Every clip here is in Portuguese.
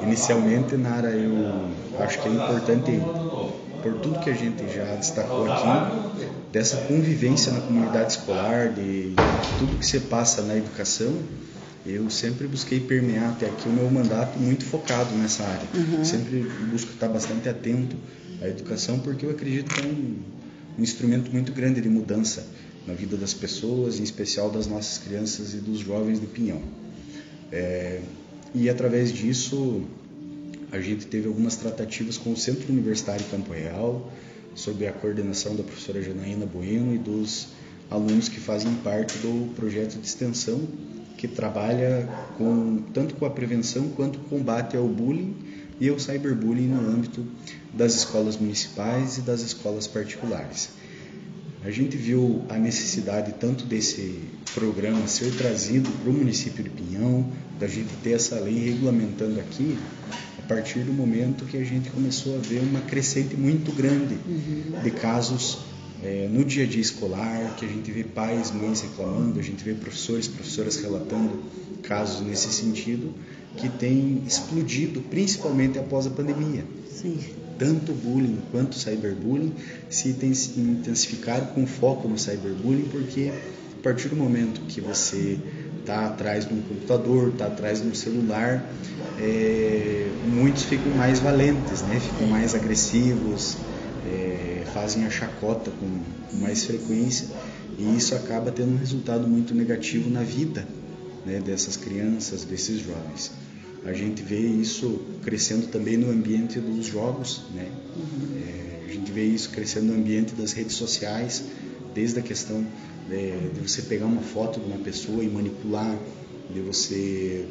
Inicialmente, Nara, eu acho que é importante, por tudo que a gente já destacou aqui, dessa convivência na comunidade escolar, de tudo que você passa na educação, eu sempre busquei permear até aqui o meu mandato muito focado nessa área. Sempre busco estar bastante atento à educação, porque eu acredito que é um instrumento muito grande de mudança na vida das pessoas, em especial das nossas crianças e dos jovens de Pinhão. E através disso, a gente teve algumas tratativas com o Centro Universitário Campo Real, sob a coordenação da professora Janaína Bueno e dos alunos que fazem parte do projeto de extensão, que trabalha tanto com a prevenção quanto o combate ao bullying e ao cyberbullying no âmbito das escolas municipais e das escolas particulares. A gente viu a necessidade tanto desse programa ser trazido para o município de Pinhão, da gente ter essa lei regulamentando aqui, a partir do momento que a gente começou a ver uma crescente muito grande de casos no dia a dia escolar, que a gente vê pais, mães reclamando, a gente vê professores, professoras relatando casos nesse sentido, que tem explodido principalmente após a pandemia. Sim. Tanto o bullying quanto o cyberbullying se intensificaram com foco no cyberbullying, porque a partir do momento que você está atrás de um computador, está atrás de um celular, muitos ficam mais valentes, né? Ficam mais agressivos, fazem a chacota com mais frequência, e isso acaba tendo um resultado muito negativo na vida, né, dessas crianças, desses jovens. A gente vê isso crescendo também no ambiente dos jogos, né? A gente vê isso crescendo no ambiente das redes sociais, desde a questão de você pegar uma foto de uma pessoa e manipular, de você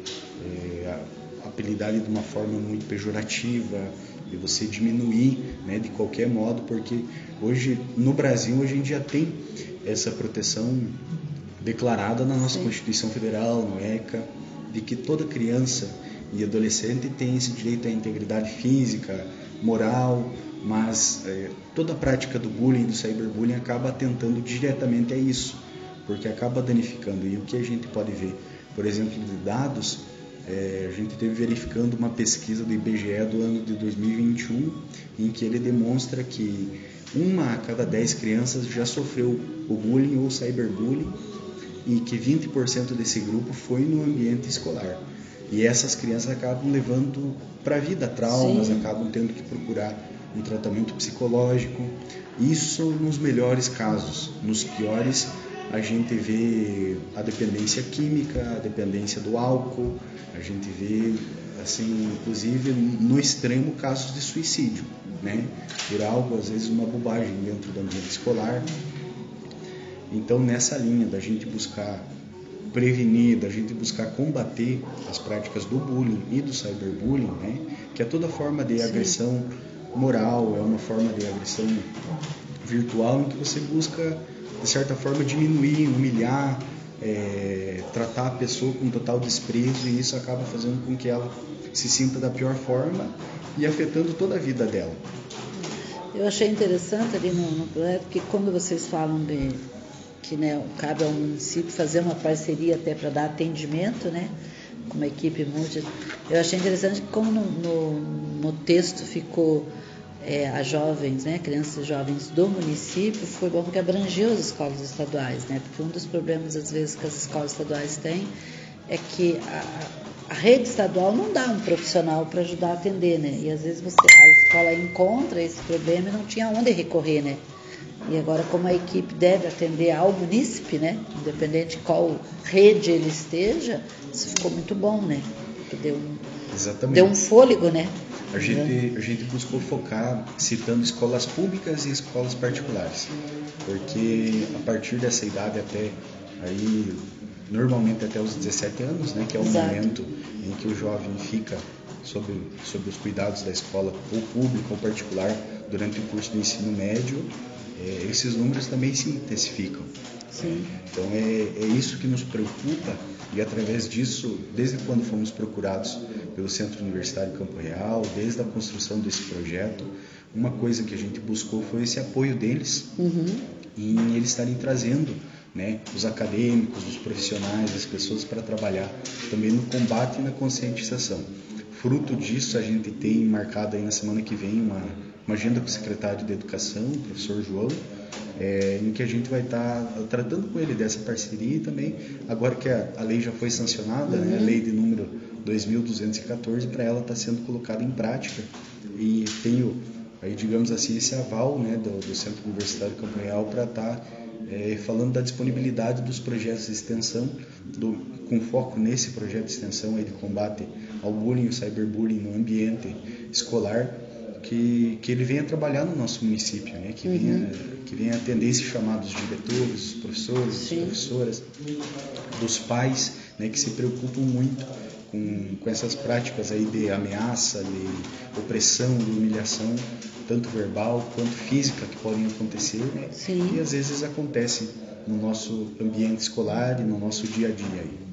apelidar ele de uma forma muito pejorativa, de você diminuir, né, de qualquer modo, porque hoje no Brasil a gente já tem essa proteção declarada na nossa Constituição Federal, no ECA, de que toda criança e adolescente tem esse direito à integridade física, moral, mas toda a prática do bullying, do cyberbullying, acaba atentando diretamente a isso, porque acaba danificando. E o que a gente pode ver, por exemplo, de dados, a gente teve verificando uma pesquisa do IBGE do ano de 2021, em que ele demonstra que 1 a cada 10 crianças já sofreu o bullying ou cyberbullying, e que 20% desse grupo foi no ambiente escolar. E essas crianças acabam levando para a vida traumas, acabam tendo que procurar um tratamento psicológico. Isso nos melhores casos. Nos piores, a gente vê a dependência química, a dependência do álcool, a gente vê, assim, inclusive no extremo, casos de suicídio, né? Por algo, às vezes uma bobagem dentro do ambiente escolar. Então, nessa linha da gente buscar prevenir, da gente buscar combater as práticas do bullying e do cyberbullying, né? Que é toda forma de agressão moral, é uma forma de agressão virtual em que você busca, de certa forma, diminuir, humilhar, tratar a pessoa com total desprezo, e isso acaba fazendo com que ela se sinta da pior forma e afetando toda a vida dela. Eu achei interessante ali no projeto que quando vocês falam que, né, cabe ao município fazer uma parceria até para dar atendimento, né, com uma equipe multi. Eu achei interessante que como no texto ficou as jovens, né, crianças e jovens do município, foi bom porque abrangeu as escolas estaduais, né, porque um dos problemas às vezes que as escolas estaduais têm é que a rede estadual não dá um profissional para ajudar a atender, né, e às vezes a escola encontra esse problema e não tinha onde recorrer, né. E agora, como a equipe deve atender ao munícipe, né, independente de qual rede ele esteja, isso ficou muito bom, né? Porque deu um fôlego, né? A gente buscou focar citando escolas públicas e escolas particulares, porque a partir dessa idade aí, normalmente até os 17 anos, né, que é o momento em que o jovem fica sob os cuidados da escola, ou pública ou particular, durante o curso de ensino médio, esses números também se intensificam. Sim. Então é isso que nos preocupa, e através disso, desde quando fomos procurados pelo Centro Universitário Campo Real, desde a construção desse projeto, uma coisa que a gente buscou foi esse apoio deles, em eles estarem trazendo, né, os acadêmicos, os profissionais, as pessoas para trabalhar também no combate e na conscientização. Fruto disso, a gente tem marcado aí na semana que vem uma agenda com o secretário de Educação, o professor João, em que a gente vai estar tratando com ele dessa parceria e também, agora que a lei já foi sancionada, né, a lei de número 2.214, para ela estar sendo colocada em prática. E tenho, aí, digamos assim, esse aval, né, do Centro Universitário Campo Real para estar falando da disponibilidade dos projetos de extensão, com foco nesse projeto de extensão aí de combate ao bullying e ao cyberbullying no ambiente escolar, que ele venha trabalhar no nosso município, né? Que venha atender esses chamados diretores, professores, professoras, dos pais, né? Que se preocupam muito com essas práticas aí de ameaça, de opressão, de humilhação, tanto verbal quanto física, que podem acontecer, né? E às vezes acontecem no nosso ambiente escolar e no nosso dia a dia aí.